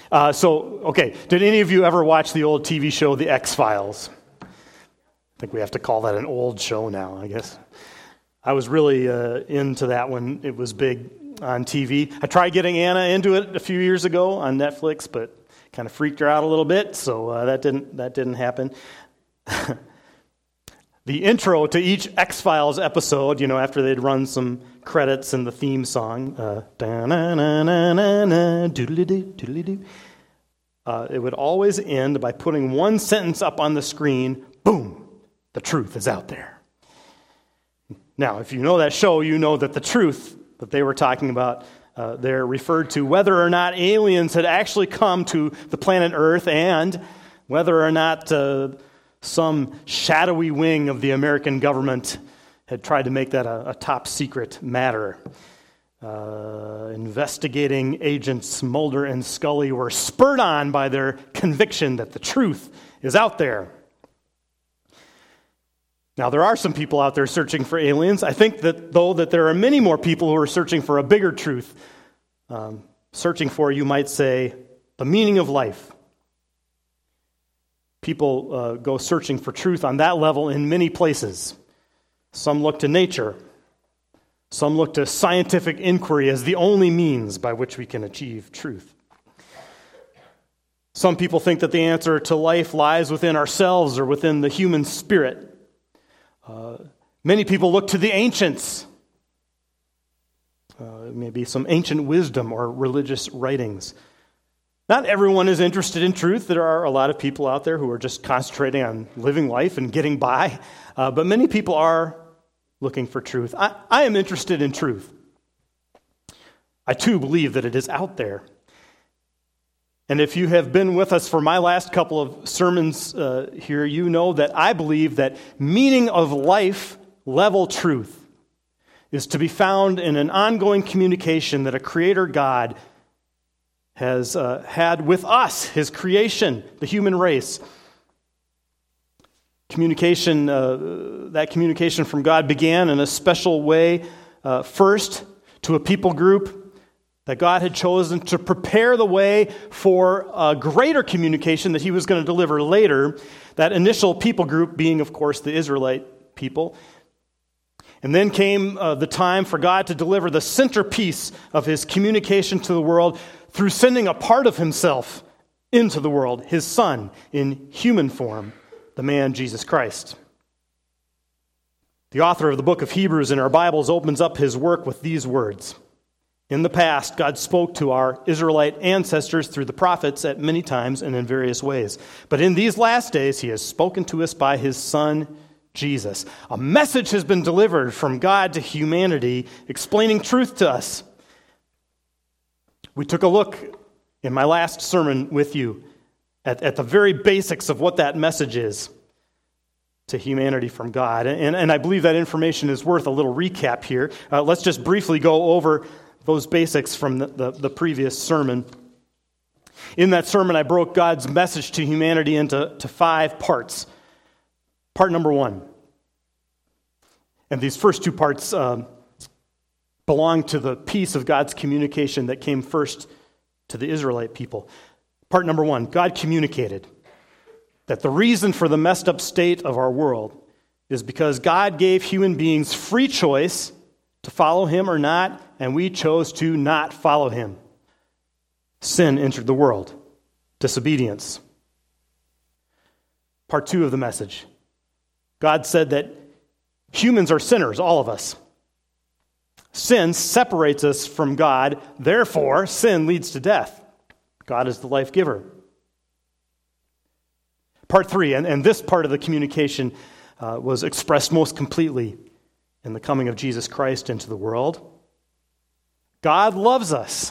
Did any of you ever watch the old TV show, The X-Files? I think we have to call that an old show now, I guess. I was really into that when it was big on TV. I tried getting Anna into it a few years ago on Netflix, but kind of freaked her out a little bit, so that didn't happen. The intro to each X-Files episode, after they'd run some credits and the theme song, it would always end by putting one sentence up on the screen, boom, the truth is out there. Now, if you know that show, you know that the truth that they were talking about there referred to whether or not aliens had actually come to the planet Earth and whether or not some shadowy wing of the American government had tried to make that a top secret matter. Investigating agents Mulder and Scully were spurred on by their conviction that the truth is out there. Now, there are some people out there searching for aliens. I think that there are many more people who are searching for a bigger truth. Searching for, you might say, the meaning of life. People go searching for truth on that level in many places. Some look to nature. Some look to scientific inquiry as the only means by which we can achieve truth. Some people think that the answer to life lies within ourselves or within the human spirit. Many people look to the ancients. Maybe some ancient wisdom or religious writings. Not everyone is interested in truth. There are a lot of people out there who are just concentrating on living life and getting by. But many people are looking for truth. I am interested in truth. I too believe that it is out there. And if you have been with us for my last couple of sermons here, you know that I believe that meaning of life level truth is to be found in an ongoing communication that a creator God has had with us, his creation, the human race. That communication from God began in a special way, first to a people group that God had chosen to prepare the way for a greater communication that he was going to deliver later, that initial people group being, of course, the Israelite people. And then came the time for God to deliver the centerpiece of his communication to the world through sending a part of himself into the world, his Son, in human form, the man Jesus Christ. The author of the book of Hebrews in our Bibles opens up his work with these words. In the past, God spoke to our Israelite ancestors through the prophets at many times and in various ways. But in these last days, he has spoken to us by his Son, Jesus. A message has been delivered from God to humanity, explaining truth to us. We took a look in my last sermon with you at the very basics of what that message is to humanity from God. And I believe that information is worth a little recap here. Let's just briefly go over those basics from the previous sermon. In that sermon, I broke God's message to humanity into 5 parts. Part number 1. And these first 2 parts belong to the piece of God's communication that came first to the Israelite people. Part number 1, God communicated that the reason for the messed up state of our world is because God gave human beings free choice to follow him or not, and we chose to not follow him. Sin entered the world. Disobedience. Part 2 of the message. God said that humans are sinners, all of us. Sin separates us from God. Therefore, sin leads to death. God is the life giver. Part 3, and this part of the communication was expressed most completely in the coming of Jesus Christ into the world. God loves us.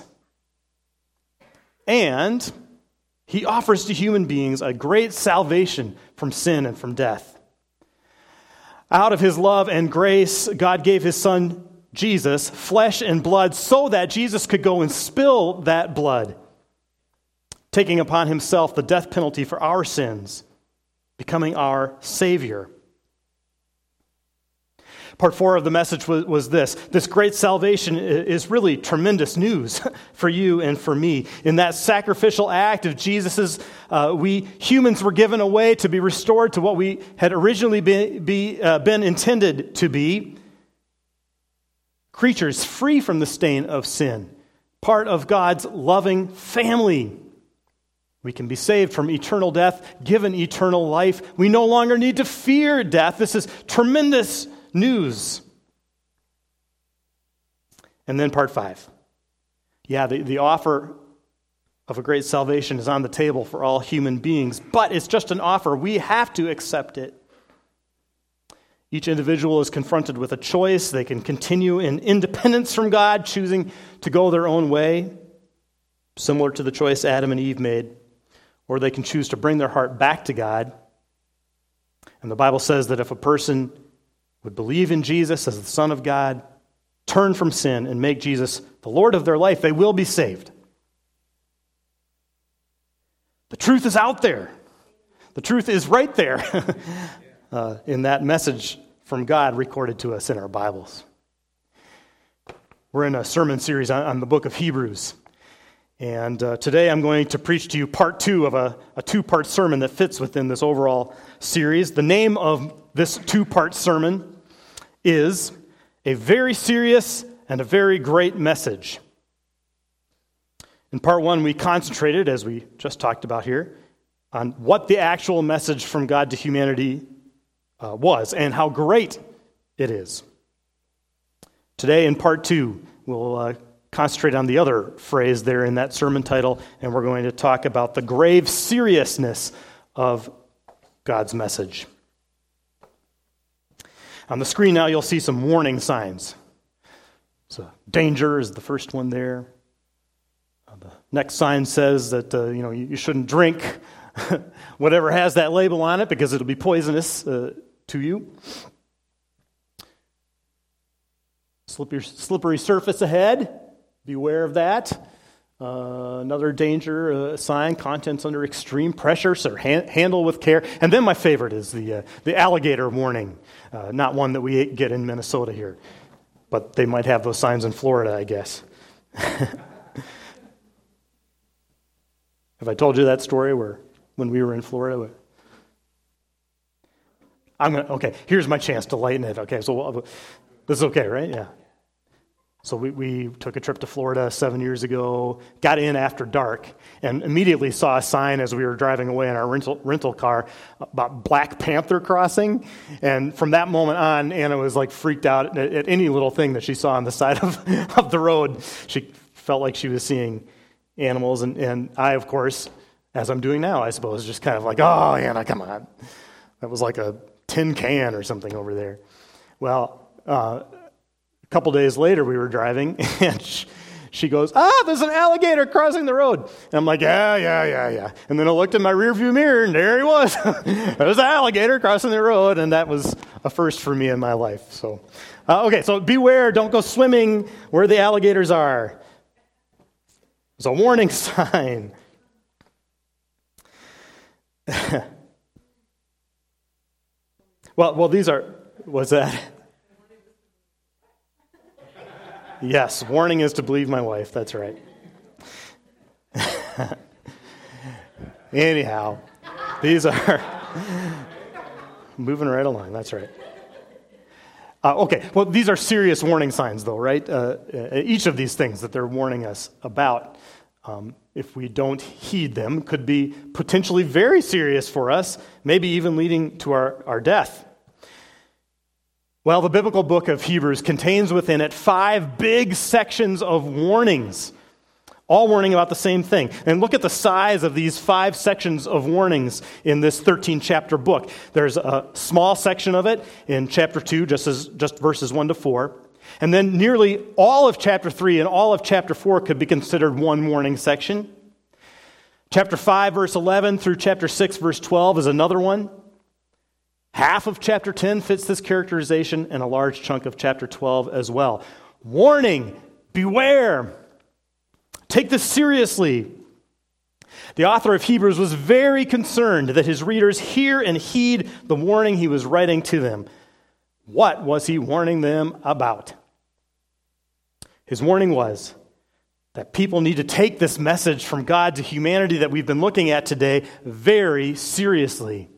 And he offers to human beings a great salvation from sin and from death. Out of his love and grace, God gave his Son, Jesus, flesh and blood, so that Jesus could go and spill that blood, taking upon himself the death penalty for our sins, becoming our Savior. Part 4 of the message was this. This great salvation is really tremendous news for you and for me. In that sacrificial act of Jesus's, we humans were given a way to be restored to what we had originally been intended to be. Creatures free from the stain of sin. Part of God's loving family. We can be saved from eternal death, given eternal life. We no longer need to fear death. This is tremendous news. And then part 5. Yeah, the offer of a great salvation is on the table for all human beings, but it's just an offer. We have to accept it. Each individual is confronted with a choice. They can continue in independence from God, choosing to go their own way, similar to the choice Adam and Eve made, or they can choose to bring their heart back to God. And the Bible says that if a person would believe in Jesus as the Son of God, turn from sin, and make Jesus the Lord of their life, they will be saved. The truth is out there. The truth is right there in that message from God recorded to us in our Bibles. We're in a sermon series on the book of Hebrews. And today I'm going to preach to you part 2 of a 2-part sermon that fits within this overall series. The name of this 2-part sermon is A Very Serious and a Very Great Message. In part 1, we concentrated, as we just talked about here, on what the actual message from God to humanity was and how great it is. Today, in part 2, we'll concentrate on the other phrase there in that sermon title, and we're going to talk about the grave seriousness of God's message. On the screen now, you'll see some warning signs. So, danger is the first one there. The next sign says that you shouldn't drink whatever has that label on it because it'll be poisonous to you. Slippery surface ahead. Beware of that. Another danger sign, contents under extreme pressure, so handle with care. And then my favorite is the alligator warning. Not one that we get in Minnesota here, but they might have those signs in Florida, I guess. Have I told you that story where when we were in Florida? Okay, here's my chance to lighten it. Okay, so this is okay, right? Yeah. So we took a trip to Florida 7 years ago, got in after dark, and immediately saw a sign as we were driving away in our rental car about Black Panther crossing. And from that moment on, Anna was like freaked out at any little thing that she saw on the side of the road. She felt like she was seeing animals, and I, of course, as I'm doing now, I suppose, just kind of like, oh, Anna, come on. That was like a tin can or something over there. Well, a couple days later, we were driving, and she goes, there's an alligator crossing the road. And I'm like, yeah. And then I looked in my rearview mirror, and there he was. There's an alligator crossing the road, and that was a first for me in my life. So, so beware, don't go swimming where the alligators are. It's a warning sign. Well, these are, what's that? Yes, warning is to believe my wife, that's right. Anyhow, these are, moving right along, that's right. Well, these are serious warning signs, though, right? Each of these things that they're warning us about, if we don't heed them, could be potentially very serious for us, maybe even leading to our death. Well, the biblical book of Hebrews contains within it 5 big sections of warnings, all warning about the same thing. And look at the size of these 5 sections of warnings in this 13-chapter book. There's a small section of it in chapter 2, just verses 1 to 4. And then nearly all of chapter 3 and all of chapter 4 could be considered one warning section. Chapter 5, verse 11 through chapter 6, verse 12 is another one. Half of chapter 10 fits this characterization, and a large chunk of chapter 12 as well. Warning, beware. Take this seriously. The author of Hebrews was very concerned that his readers hear and heed the warning he was writing to them. What was he warning them about? His warning was that people need to take this message from God to humanity that we've been looking at today very seriously.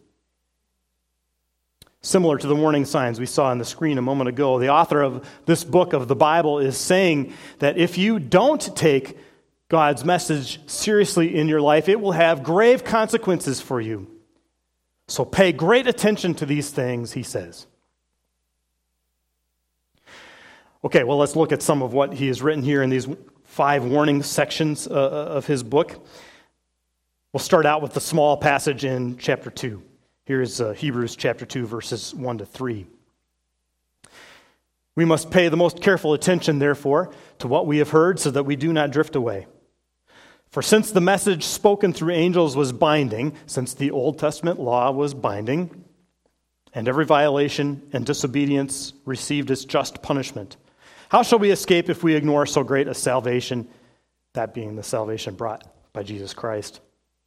Similar to the warning signs we saw on the screen a moment ago, the author of this book of the Bible is saying that if you don't take God's message seriously in your life, it will have grave consequences for you. So pay great attention to these things, he says. Okay, well, let's look at some of what he has written here in these 5 warning sections of his book. We'll start out with the small passage in chapter 2. Here's Hebrews chapter 2, verses 1 to 3. We must pay the most careful attention, therefore, to what we have heard so that we do not drift away. For since the message spoken through angels was binding, since the Old Testament law was binding, and every violation and disobedience received its just punishment, how shall we escape if we ignore so great a salvation, that being the salvation brought by Jesus Christ?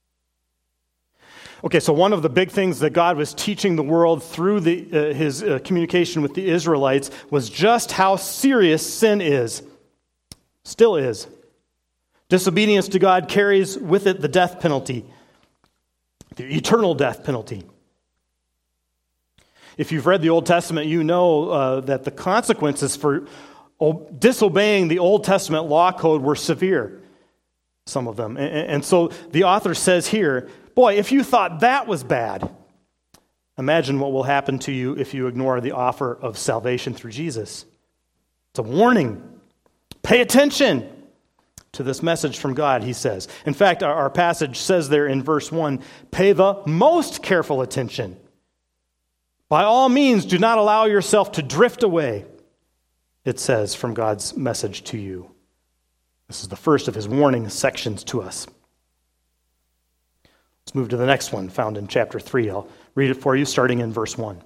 Okay, so one of the big things that God was teaching the world through his communication with the Israelites was just how serious sin is, still is. Disobedience to God carries with it the death penalty, the eternal death penalty. If you've read the Old Testament, you know that the consequences for disobeying the Old Testament law code were severe, some of them. And so the author says here, boy, if you thought that was bad, imagine what will happen to you if you ignore the offer of salvation through Jesus. It's a warning. Pay attention to this message from God, he says. In fact, our passage says there in verse 1, pay the most careful attention. By all means, do not allow yourself to drift away, it says, from God's message to you. This is the first of his warning sections to us. Let's move to the next one, found in chapter 3. I'll read it for you, starting in verse 1.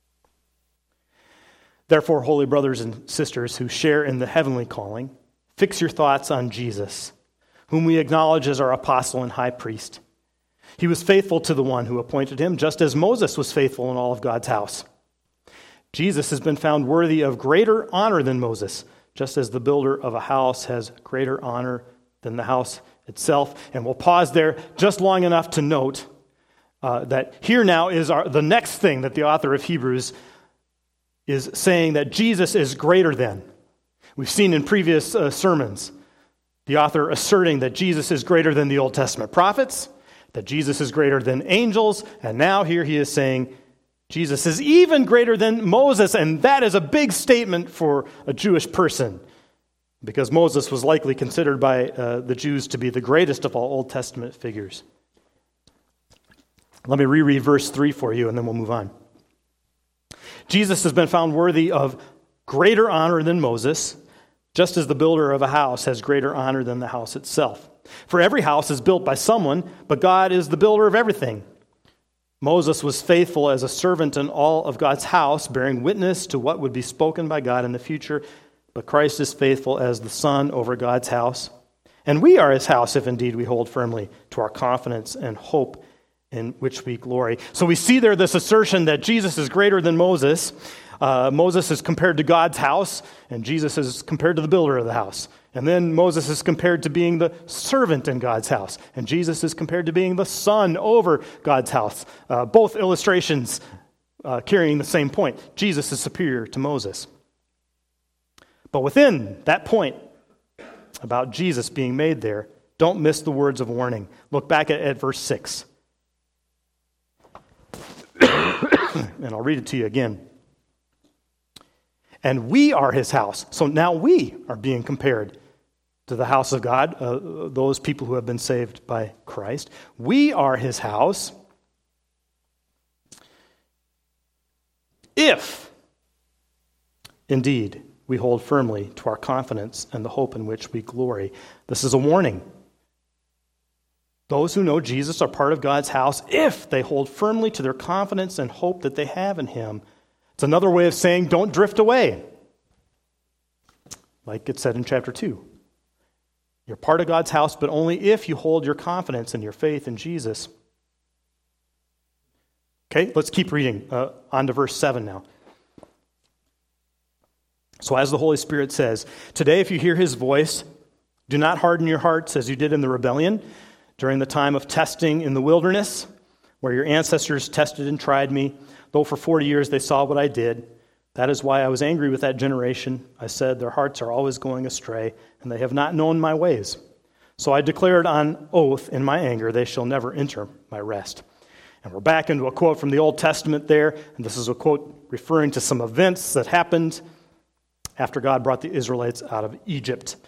Therefore, holy brothers and sisters who share in the heavenly calling, fix your thoughts on Jesus, whom we acknowledge as our apostle and high priest. He was faithful to the one who appointed him, just as Moses was faithful in all of God's house. Jesus has been found worthy of greater honor than Moses, just as the builder of a house has greater honor than the house itself. And we'll pause there just long enough to note that here now is the next thing that the author of Hebrews is saying, that Jesus is greater than. We've seen in previous sermons the author asserting that Jesus is greater than the Old Testament prophets, that Jesus is greater than angels, and now here he is saying Jesus is even greater than Moses, and that is a big statement for a Jewish person, because Moses was likely considered by the Jews to be the greatest of all Old Testament figures. Let me reread verse 3 for you, and then we'll move on. Jesus has been found worthy of greater honor than Moses, just as the builder of a house has greater honor than the house itself. For every house is built by someone, but God is the builder of everything. Moses was faithful as a servant in all of God's house, bearing witness to what would be spoken by God in the future, but Christ is faithful as the Son over God's house. And we are his house if indeed we hold firmly to our confidence and hope in which we glory. So we see there this assertion that Jesus is greater than Moses. Moses is compared to God's house, and Jesus is compared to the builder of the house. And then Moses is compared to being the servant in God's house, and Jesus is compared to being the son over God's house. Both illustrations carrying the same point. Jesus is superior to Moses. But within that point about Jesus being made there, don't miss the words of warning. Look back at verse 6. And I'll read it to you again. And we are his house. So now we are being compared to the house of God, those people who have been saved by Christ. We are his house. If, indeed, we hold firmly to our confidence and the hope in which we glory. This is a warning. Those who know Jesus are part of God's house if they hold firmly to their confidence and hope that they have in him. It's another way of saying don't drift away. Like it said in chapter 2. You're part of God's house, but only if you hold your confidence and your faith in Jesus. Okay, let's keep reading. On to verse 7 now. So as the Holy Spirit says, today if you hear his voice, do not harden your hearts as you did in the rebellion during the time of testing in the wilderness, where your ancestors tested and tried me, though for 40 years they saw what I did. That is why I was angry with that generation. I said, their hearts are always going astray, and they have not known my ways. So I declared on oath in my anger, they shall never enter my rest. And we're back into a quote from the Old Testament there, and this is a quote referring to some events that happened after God brought the Israelites out of Egypt.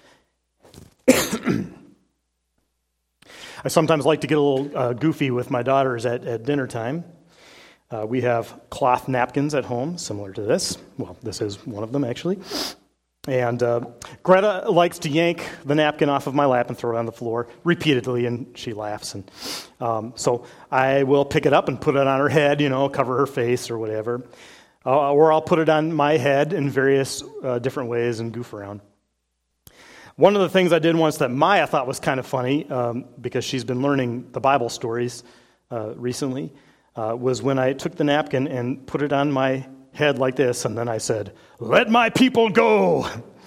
I sometimes like to get a little goofy with my daughters at dinner time. We have cloth napkins at home, similar to this. Well, this is one of them, actually. And Greta likes to yank the napkin off of my lap and throw it on the floor repeatedly, and she laughs. And so I will pick it up and put it on her head, cover her face or whatever. Or I'll put it on my head in various different ways and goof around. One of the things I did once that Maya thought was kind of funny, because she's been learning the Bible stories recently, was when I took the napkin and put it on my head like this, and then I said, "Let my people go."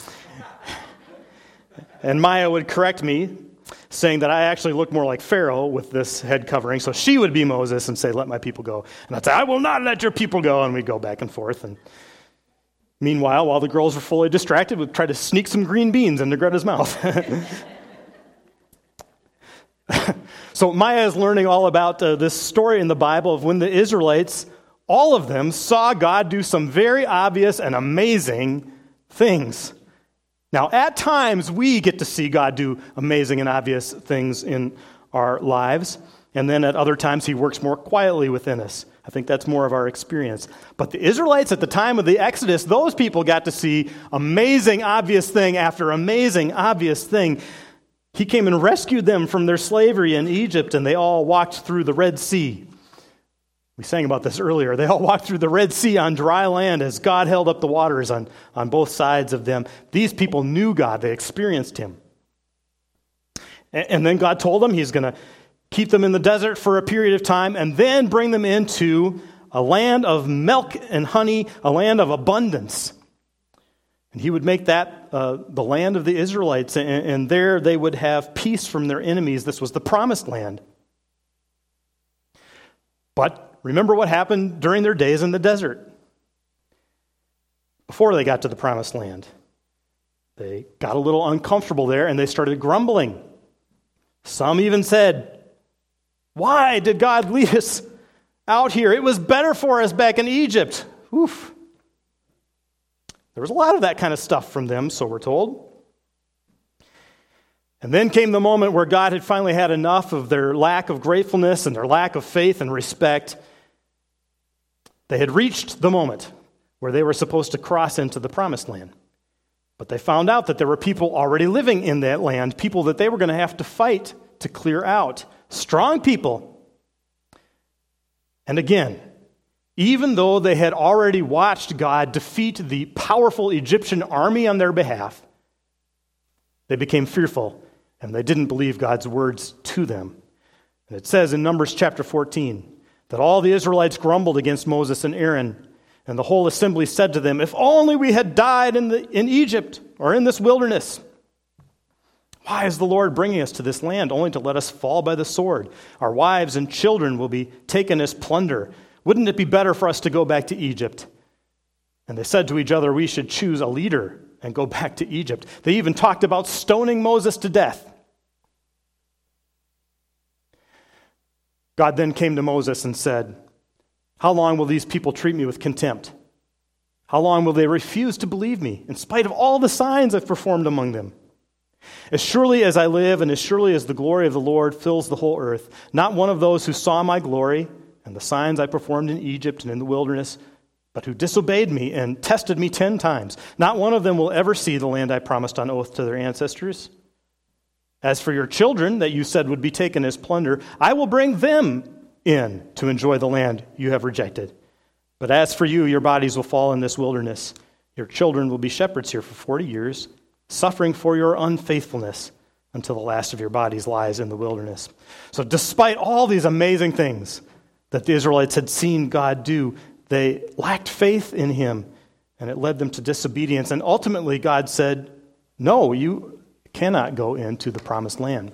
And Maya would correct me, saying that I actually look more like Pharaoh with this head covering, so she would be Moses and say, "Let my people go." And I'd say, "I will not let your people go," and we'd go back and forth. And meanwhile, while the girls were fully distracted, we'd try to sneak some green beans into Greta's mouth. So Maya is learning all about this story in the Bible of when the Israelites, all of them, saw God do some very obvious and amazing things. Now, at times, we get to see God do amazing and obvious things in our lives, and then at other times, he works more quietly within us. I think that's more of our experience. But the Israelites at the time of the Exodus, those people got to see amazing, obvious thing after amazing, obvious thing. He came and rescued them from their slavery in Egypt, and they all walked through the Red Sea. We sang about this earlier. They all walked through the Red Sea on dry land as God held up the waters on both sides of them. These people knew God. They experienced him. And then God told them he's going to keep them in the desert for a period of time and then bring them into a land of milk and honey, a land of abundance. And he would make that the land of the Israelites, and there they would have peace from their enemies. This was the promised land. But remember what happened during their days in the desert. Before they got to the promised land, they got a little uncomfortable there, and they started grumbling. Some even said, "Why did God lead us out here? It was better for us back in Egypt." Oof. There was a lot of that kind of stuff from them, so we're told. And then came the moment where God had finally had enough of their lack of gratefulness and their lack of faith and respect. They had reached the moment where they were supposed to cross into the promised land. But they found out that there were people already living in that land, people that they were going to have to fight to clear out. Strong people. And again, even though they had already watched God defeat the powerful Egyptian army on their behalf, they became fearful and they didn't believe God's words to them. And it says in Numbers chapter 14 that all the Israelites grumbled against Moses and Aaron, and the whole assembly said to them, "If only we had died in Egypt or in this wilderness. Why is the Lord bringing us to this land only to let us fall by the sword? Our wives and children will be taken as plunder. Wouldn't it be better for us to go back to Egypt?" And they said to each other, "We should choose a leader and go back to Egypt." They even talked about stoning Moses to death. God then came to Moses and said, "How long will these people treat me with contempt? How long will they refuse to believe me, in spite of all the signs I've performed among them? As surely as I live, and as surely as the glory of the Lord fills the whole earth, not one of those who saw my glory and the signs I performed in Egypt and in the wilderness, but who disobeyed me and tested me 10 times, not one of them will ever see the land I promised on oath to their ancestors. As for your children that you said would be taken as plunder, I will bring them in to enjoy the land you have rejected. But as for you, your bodies will fall in this wilderness. Your children will be shepherds here for 40 years, suffering for your unfaithfulness until the last of your bodies lies in the wilderness." So despite all these amazing things that the Israelites had seen God do, they lacked faith in him, and it led them to disobedience. And ultimately, God said, no, you cannot go into the promised land.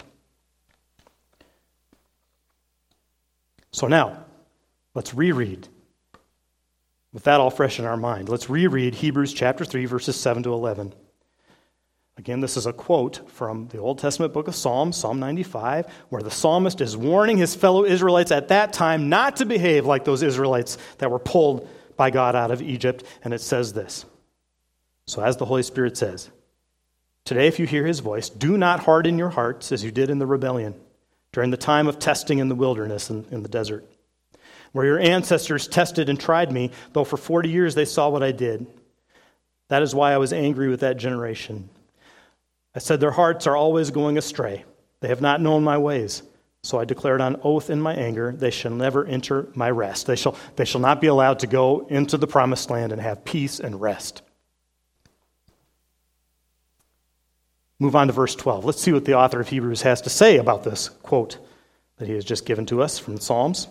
So now, let's reread. With that all fresh in our mind, let's reread Hebrews chapter 3, verses 7 to 11. Again, this is a quote from the Old Testament book of Psalms, Psalm 95, where the psalmist is warning his fellow Israelites at that time not to behave like those Israelites that were pulled by God out of Egypt. And it says this. So as the Holy Spirit says, today if you hear his voice, do not harden your hearts as you did in the rebellion during the time of testing in the wilderness and in the desert, where your ancestors tested and tried me, though for 40 years they saw what I did. That is why I was angry with that generation. I said, their hearts are always going astray. They have not known my ways. So I declared on oath in my anger, they shall never enter my rest. They shall not be allowed to go into the promised land and have peace and rest. Move on to verse 12. Let's see what the author of Hebrews has to say about this quote that he has just given to us from the Psalms.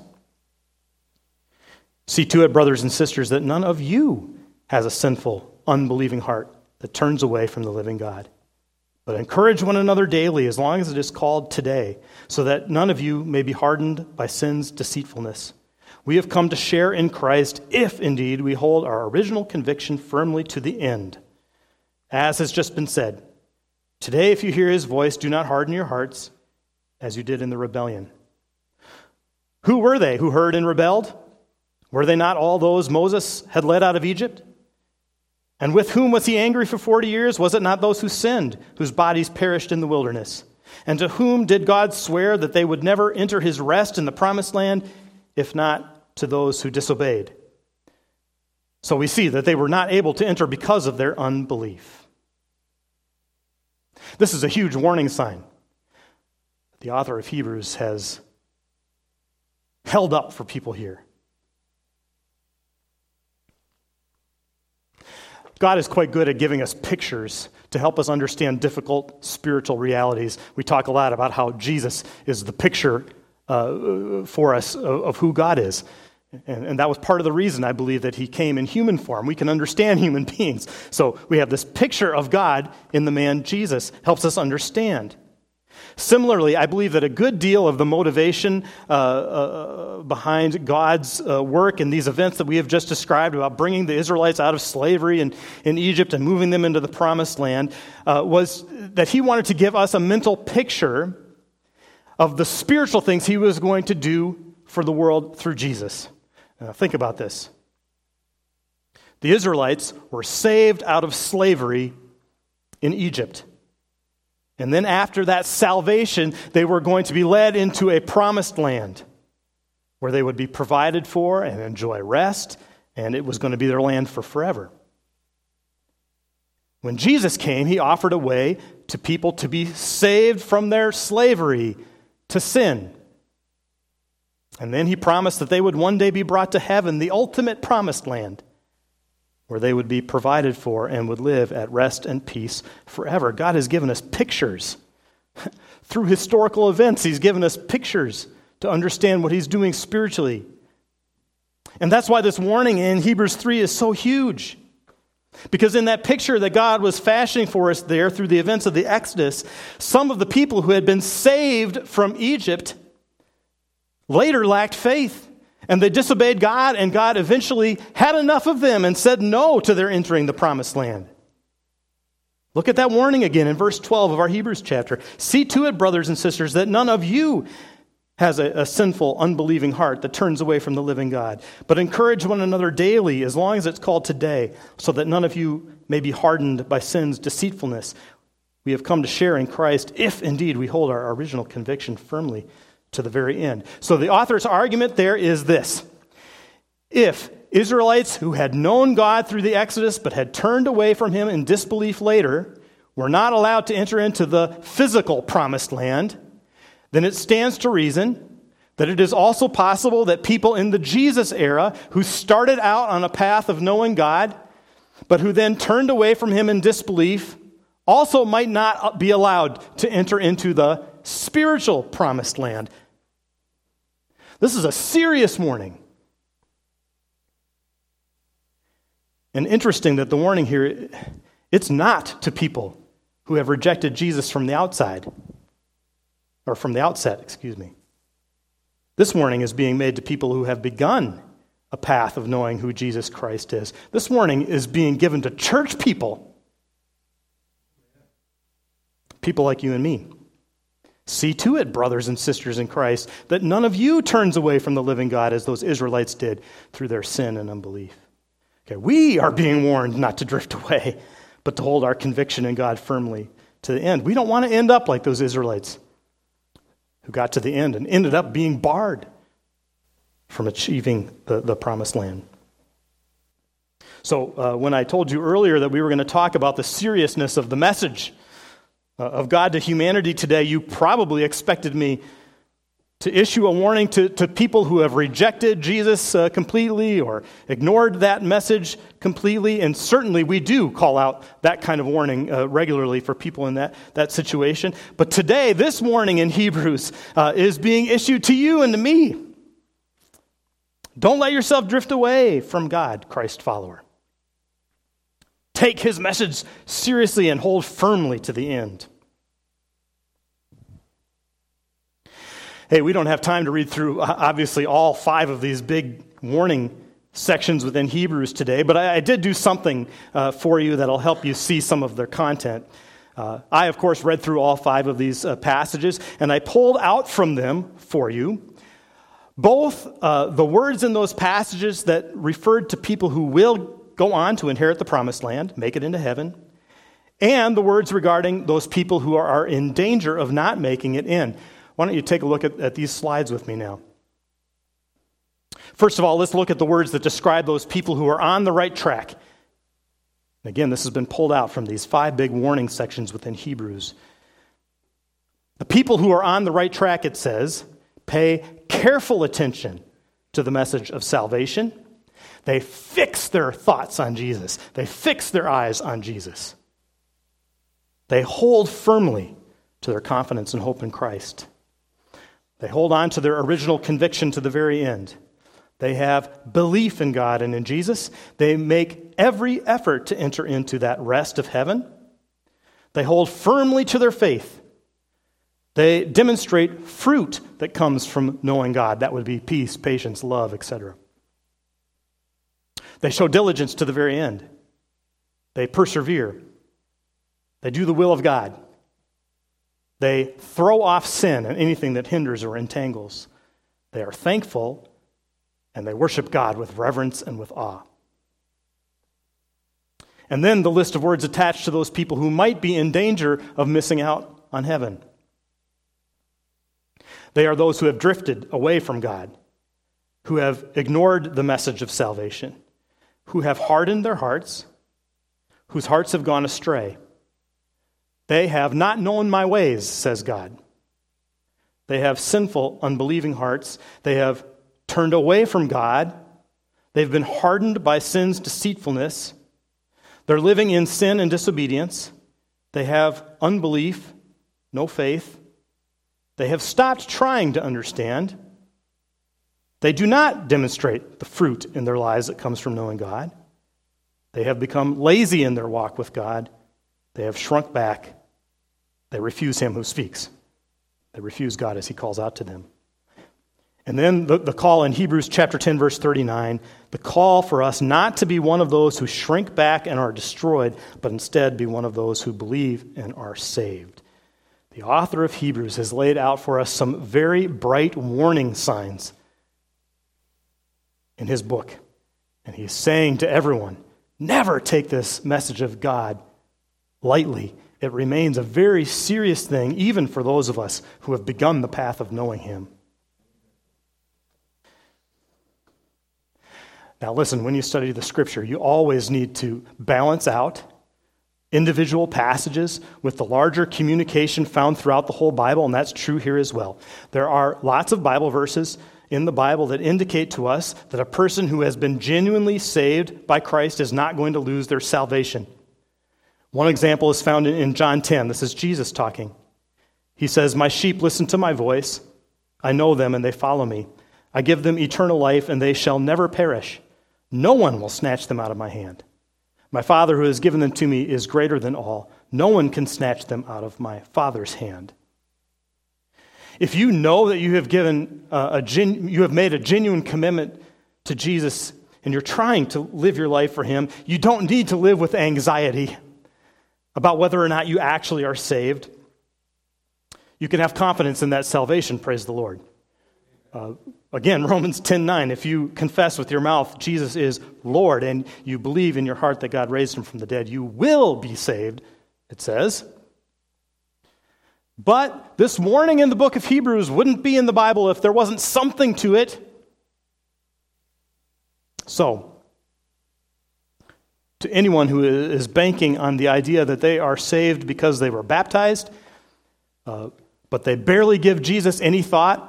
See to it, brothers and sisters, that none of you has a sinful, unbelieving heart that turns away from the living God. But encourage one another daily, as long as it is called today, so that none of you may be hardened by sin's deceitfulness. We have come to share in Christ, if indeed we hold our original conviction firmly to the end. As has just been said, today if you hear his voice, do not harden your hearts, as you did in the rebellion. Who were they who heard and rebelled? Were they not all those Moses had led out of Egypt? And with whom was he angry for 40 years? Was it not those who sinned, whose bodies perished in the wilderness? And to whom did God swear that they would never enter his rest in the promised land, if not to those who disobeyed? So we see that they were not able to enter because of their unbelief. This is a huge warning sign the author of Hebrews has held up for people here. God is quite good at giving us pictures to help us understand difficult spiritual realities. We talk a lot about how Jesus is the picture for us of who God is. And that was part of the reason, I believe, that he came in human form. We can understand human beings. So we have this picture of God in the man Jesus. Helps us understand. Similarly, I believe that a good deal of the motivation behind God's work in these events that we have just described about bringing the Israelites out of slavery in Egypt and moving them into the promised land was that he wanted to give us a mental picture of the spiritual things he was going to do for the world through Jesus. Think about this. The Israelites were saved out of slavery in Egypt. And then after that salvation, they were going to be led into a promised land where they would be provided for and enjoy rest, and it was going to be their land for forever. When Jesus came, he offered a way to people to be saved from their slavery to sin. And then he promised that they would one day be brought to heaven, the ultimate promised land, where they would be provided for and would live at rest and peace forever. God has given us pictures. Through historical events, he's given us pictures to understand what he's doing spiritually. And that's why this warning in Hebrews 3 is so huge. Because in that picture that God was fashioning for us there through the events of the Exodus, some of the people who had been saved from Egypt later lacked faith. And they disobeyed God, and God eventually had enough of them and said no to their entering the promised land. Look at that warning again in verse 12 of our Hebrews chapter. See to it, brothers and sisters, that none of you has a sinful, unbelieving heart that turns away from the living God. But encourage one another daily, as long as it's called today, so that none of you may be hardened by sin's deceitfulness. We have come to share in Christ, if indeed we hold our original conviction firmly to the very end. So the author's argument there is this. If Israelites who had known God through the Exodus but had turned away from him in disbelief later were not allowed to enter into the physical promised land, then it stands to reason that it is also possible that people in the Jesus era who started out on a path of knowing God but who then turned away from him in disbelief also might not be allowed to enter into the spiritual promised land. This is a serious warning. And interesting that the warning here, it's not to people who have rejected Jesus from the outside, or from the outset, excuse me. This warning is being made to people who have begun a path of knowing who Jesus Christ is. This warning is being given to church people. People like you and me. See to it, brothers and sisters in Christ, that none of you turns away from the living God as those Israelites did through their sin and unbelief. Okay, we are being warned not to drift away, but to hold our conviction in God firmly to the end. We don't want to end up like those Israelites who got to the end and ended up being barred from achieving the promised land. So when I told you earlier that we were going to talk about the seriousness of the message of God to humanity today, you probably expected me to issue a warning to people who have rejected Jesus completely or ignored that message completely. And certainly we do call out that kind of warning regularly for people in that situation. But today, this warning in Hebrews is being issued to you and to me. Don't let yourself drift away from God, Christ follower. Take his message seriously and hold firmly to the end. Hey, we don't have time to read through, obviously, all 5 of these big warning sections within Hebrews today, but I did do something for you that'll help you see some of their content. I, of course, read through all 5 of these passages, and I pulled out from them for you both the words in those passages that referred to people who will go on to inherit the promised land, make it into heaven, and the words regarding those people who are in danger of not making it in. Why don't you take a look at these slides with me now? First of all, let's look at the words that describe those people who are on the right track. Again, this has been pulled out from these 5 big warning sections within Hebrews. The people who are on the right track, it says, pay careful attention to the message of salvation. They fix their thoughts on Jesus. They fix their eyes on Jesus. They hold firmly to their confidence and hope in Christ. They hold on to their original conviction to the very end. They have belief in God and in Jesus. They make every effort to enter into that rest of heaven. They hold firmly to their faith. They demonstrate fruit that comes from knowing God. That would be peace, patience, love, etc. They show diligence to the very end. They persevere. They do the will of God. They throw off sin and anything that hinders or entangles. They are thankful, and they worship God with reverence and with awe. And then the list of words attached to those people who might be in danger of missing out on heaven. They are those who have drifted away from God, who have ignored the message of salvation, who have hardened their hearts, whose hearts have gone astray. They have not known my ways, says God. They have sinful, unbelieving hearts. They have turned away from God. They've been hardened by sin's deceitfulness. They're living in sin and disobedience. They have unbelief, no faith. They have stopped trying to understand. They do not demonstrate the fruit in their lives that comes from knowing God. They have become lazy in their walk with God. They have shrunk back. They refuse him who speaks. They refuse God as he calls out to them. And then the call in Hebrews chapter 10, verse 39, the call for us not to be one of those who shrink back and are destroyed, but instead be one of those who believe and are saved. The author of Hebrews has laid out for us some very bright warning signs in his book. And he's saying to everyone, never take this message of God lightly. It remains a very serious thing, even for those of us who have begun the path of knowing him. Now listen, when you study the Scripture, you always need to balance out individual passages with the larger communication found throughout the whole Bible, and that's true here as well. There are lots of Bible verses in the Bible that indicate to us that a person who has been genuinely saved by Christ is not going to lose their salvation. One example is found in John 10. This is Jesus talking. He says, "My sheep listen to my voice. I know them and they follow me. I give them eternal life and they shall never perish. No one will snatch them out of my hand." My Father who has given them to me is greater than all. No one can snatch them out of my Father's hand. If you know that you have made a genuine commitment to Jesus and you're trying to live your life for him, you don't need to live with anxiety about whether or not you actually are saved. You can have confidence in that salvation, praise the Lord. Again, Romans 10:9, if you confess with your mouth Jesus is Lord and you believe in your heart that God raised him from the dead, you will be saved, it says. But this warning in the book of Hebrews wouldn't be in the Bible if there wasn't something to it. So, to anyone who is banking on the idea that they are saved because they were baptized, but they barely give Jesus any thought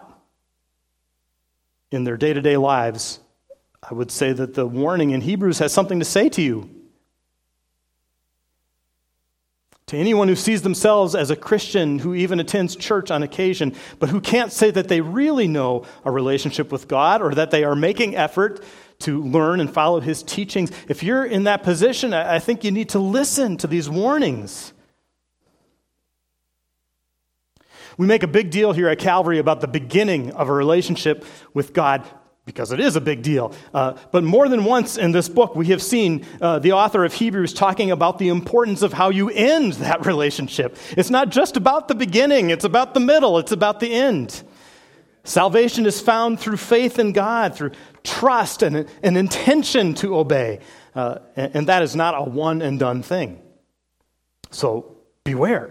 in their day-to-day lives, I would say that the warning in Hebrews has something to say to you. To anyone who sees themselves as a Christian, who even attends church on occasion, but who can't say that they really know a relationship with God or that they are making effort to learn and follow his teachings, if you're in that position, I think you need to listen to these warnings. We make a big deal here at Calvary about the beginning of a relationship with God because it is a big deal. But more than once in this book, we have seen the author of Hebrews talking about the importance of how you end that relationship. It's not just about the beginning, it's about the middle, it's about the end. Salvation is found through faith in God, through trust and an intention to obey. And that is not a one and done thing. So beware.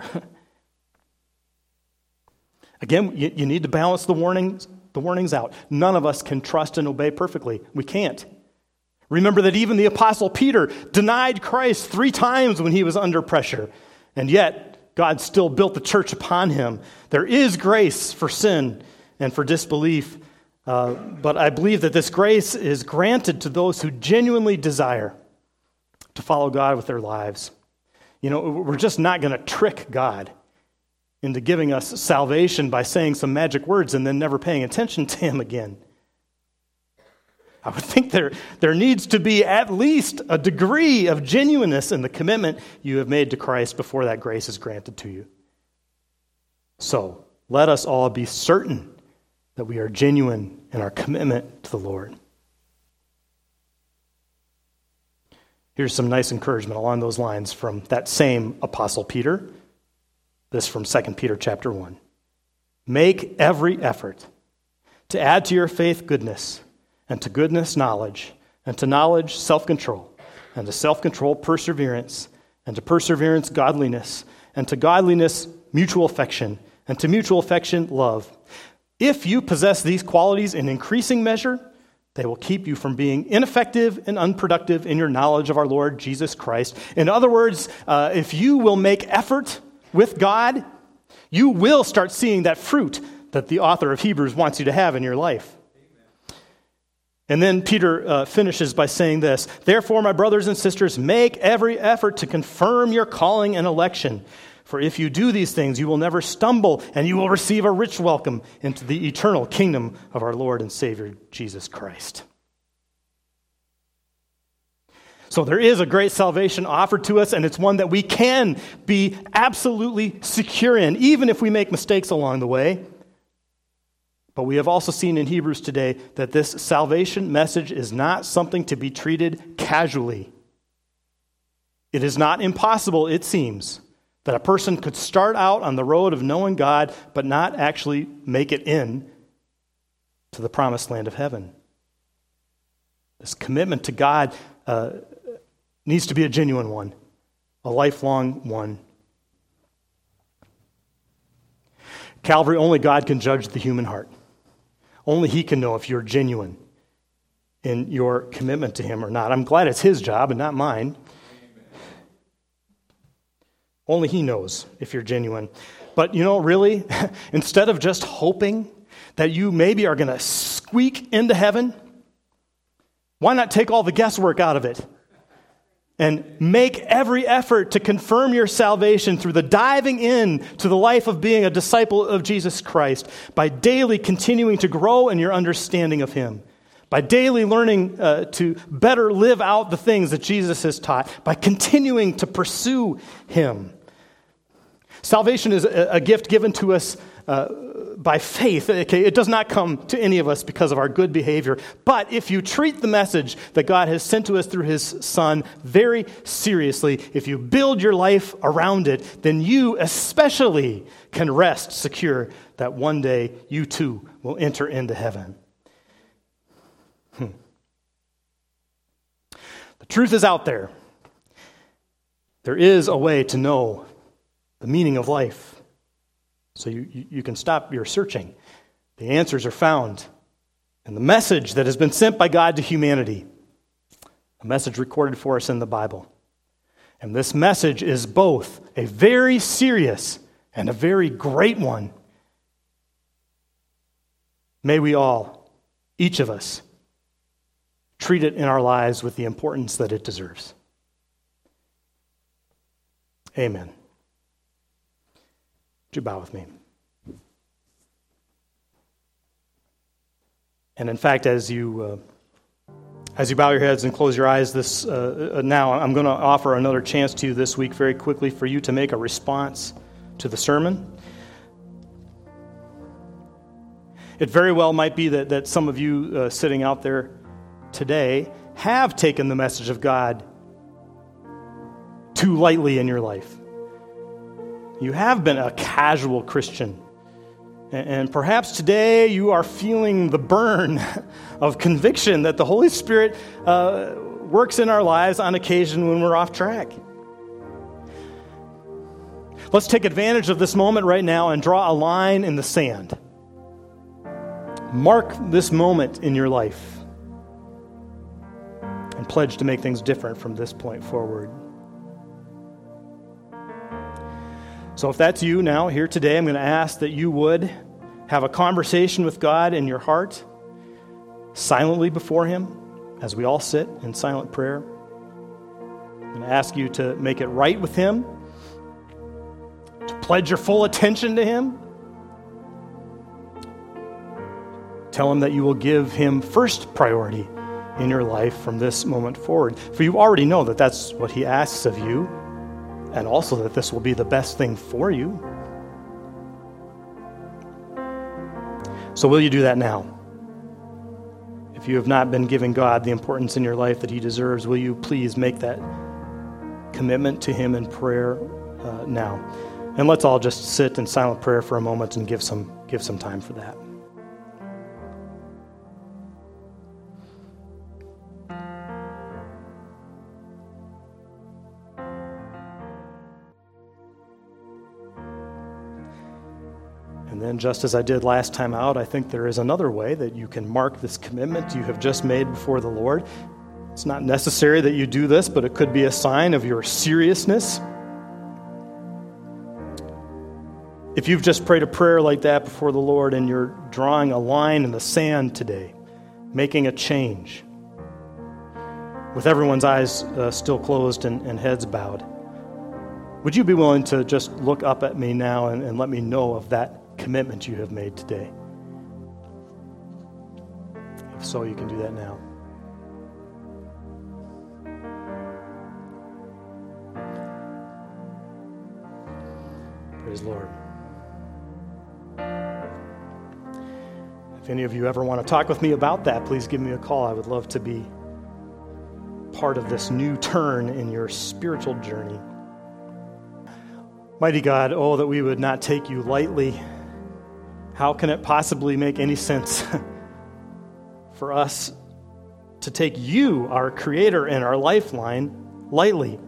Again, you need to balance the warnings out. None of us can trust and obey perfectly. We can't. Remember that even the Apostle Peter denied Christ 3 times when he was under pressure, and yet God still built the church upon him. There is grace for sin and for disbelief, but I believe that this grace is granted to those who genuinely desire to follow God with their lives. You know, we're just not going to trick God into giving us salvation by saying some magic words and then never paying attention to him again. I would think there needs to be at least a degree of genuineness in the commitment you have made to Christ before that grace is granted to you. So, let us all be certain that we are genuine in our commitment to the Lord. Here's some nice encouragement along those lines from that same Apostle Peter. This from 2 Peter chapter 1. Make every effort to add to your faith goodness, and to goodness knowledge, and to knowledge self-control, and to self-control perseverance, and to perseverance godliness, and to godliness mutual affection, and to mutual affection love. If you possess these qualities in increasing measure, they will keep you from being ineffective and unproductive in your knowledge of our Lord Jesus Christ. In other words, if you will make effort with God, you will start seeing that fruit that the author of Hebrews wants you to have in your life. Amen. And then Peter finishes by saying this, "Therefore, my brothers and sisters, make every effort to confirm your calling and election. For if you do these things, you will never stumble, and you will receive a rich welcome into the eternal kingdom of our Lord and Savior, Jesus Christ." So there is a great salvation offered to us, and it's one that we can be absolutely secure in, even if we make mistakes along the way. But we have also seen in Hebrews today that this salvation message is not something to be treated casually. It is not impossible, it seems, that a person could start out on the road of knowing God, but not actually make it in to the promised land of heaven. This commitment to God needs to be a genuine one, a lifelong one. Calvary, only God can judge the human heart. Only he can know if you're genuine in your commitment to him or not. I'm glad it's his job and not mine. Only he knows if you're genuine. But, really, instead of just hoping that you maybe are going to squeak into heaven, why not take all the guesswork out of it and make every effort to confirm your salvation through the diving in to the life of being a disciple of Jesus Christ by daily continuing to grow in your understanding of him, by daily learning to better live out the things that Jesus has taught, by continuing to pursue him. Salvation is a gift given to us by faith. Okay? It does not come to any of us because of our good behavior. But if you treat the message that God has sent to us through his Son very seriously, if you build your life around it, then you especially can rest secure that one day you too will enter into heaven. The truth is out there. There is a way to know the meaning of life. So you can stop your searching. The answers are found in the message that has been sent by God to humanity, a message recorded for us in the Bible. And this message is both a very serious and a very great one. May we all, each of us, treat it in our lives with the importance that it deserves. Amen. Would you bow with me? And in fact, as you bow your heads and close your eyes now, I'm going to offer another chance to you this week very quickly for you to make a response to the sermon. It very well might be that some of you sitting out there today have taken the message of God too lightly in your life. You have been a casual Christian. And perhaps today you are feeling the burn of conviction that the Holy Spirit works in our lives on occasion when we're off track. Let's take advantage of this moment right now and draw a line in the sand. Mark this moment in your life and pledge to make things different from this point forward. So if that's you now, here today, I'm going to ask that you would have a conversation with God in your heart, silently before him, as we all sit in silent prayer. I'm going to ask you to make it right with him, to pledge your full attention to him. Tell him that you will give him first priority in your life from this moment forward. For you already know that that's what he asks of you, and also that this will be the best thing for you. So will you do that now? If you have not been giving God the importance in your life that he deserves, will you please make that commitment to him in prayer now? And let's all just sit in silent prayer for a moment and give some time for that. And then, just as I did last time out, I think there is another way that you can mark this commitment you have just made before the Lord. It's not necessary that you do this, but it could be a sign of your seriousness. If you've just prayed a prayer like that before the Lord and you're drawing a line in the sand today, making a change, with everyone's eyes still closed and heads bowed, would you be willing to just look up at me now and let me know of that commitment you have made today? If so, you can do that now. Praise the Lord. If any of you ever want to talk with me about that, please give me a call. I would love to be part of this new turn in your spiritual journey. Mighty God, oh, that we would not take you lightly. How can it possibly make any sense for us to take you, our Creator and our lifeline, lightly?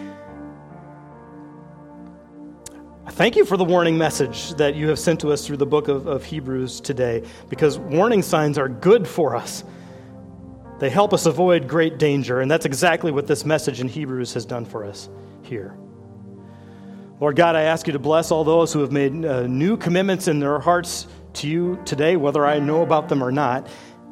I thank you for the warning message that you have sent to us through the book of Hebrews today, because warning signs are good for us. They help us avoid great danger, and that's exactly what this message in Hebrews has done for us here. Lord God, I ask you to bless all those who have made new commitments in their hearts to you today, whether I know about them or not.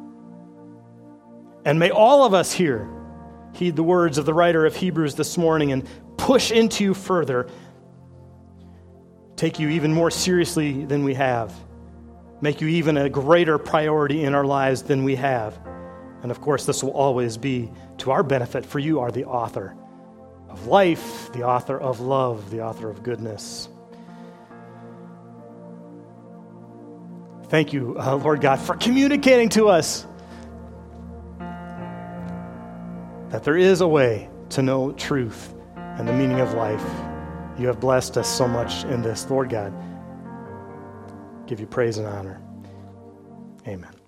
And may all of us here heed the words of the writer of Hebrews this morning and push into you further, take you even more seriously than we have, make you even a greater priority in our lives than we have, And of course, this will always be to our benefit, for you are the author of life, the author of love, the author of goodness. Thank you, Lord God, for communicating to us that there is a way to know truth and the meaning of life. You have blessed us so much in this, Lord God. Give you praise and honor. Amen.